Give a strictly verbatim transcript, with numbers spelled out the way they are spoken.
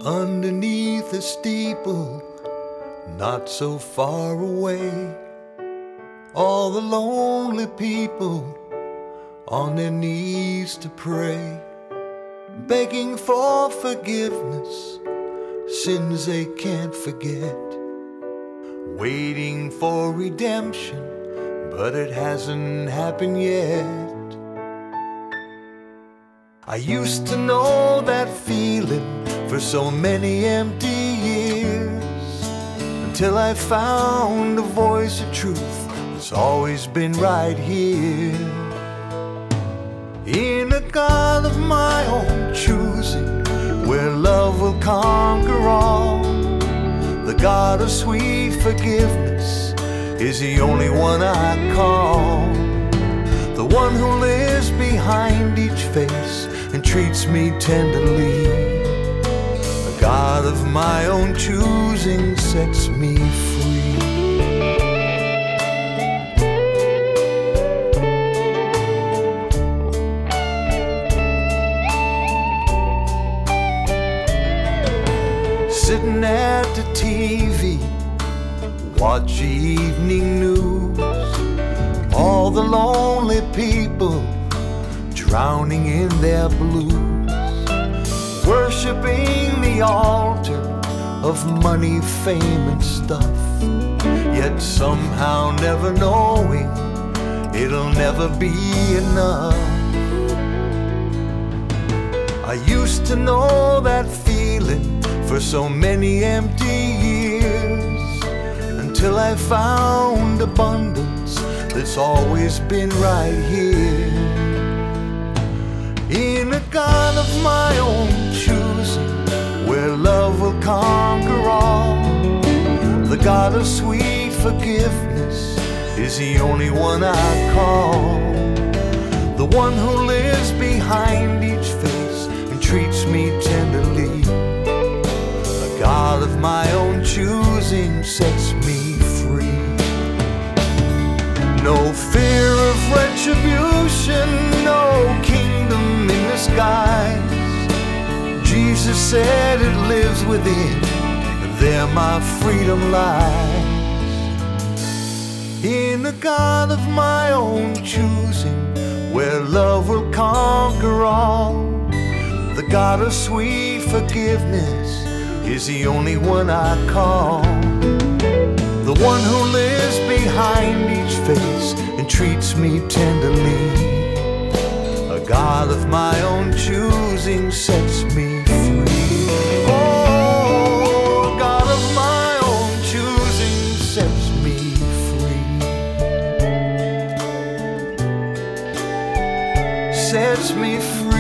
underneath a steeple, not so far away. All the lonely people on their knees to pray, begging for forgiveness, sins they can't forget, waiting for redemption, but it hasn't happened yet. I used to know that feeling for so many empty years, until I found a voice of truth that's always been right here. In a God of my own choosing, where love will conquer all, the God of sweet forgiveness is the only one I call. The one who lives behind each face and treats me tenderly. The God of my own choosing sets me free. Sitting at the T V, watch the evening news, all the lonely people drowning in their blues, worshiping the altar of money, fame, and stuff, yet somehow never knowing it'll never be enough. I used to know that feeling for so many empty years, until I found abundance that's always been right here. In a God of my own choosing, where love will conquer all, the God of sweet forgiveness is the only one I call. The one who lives behind each face and treats me tenderly. The God of my own choosing sets me free. No fear of retribution, no kingdom in the skies. Jesus said it lives within, there my freedom lies. In the God of my own choosing, where love will conquer all, the God of sweet forgiveness is the only one I call. The one who lives behind each face and treats me tenderly. A God of my own choosing sets me free. Oh, a God of my own choosing sets me free. Sets me free.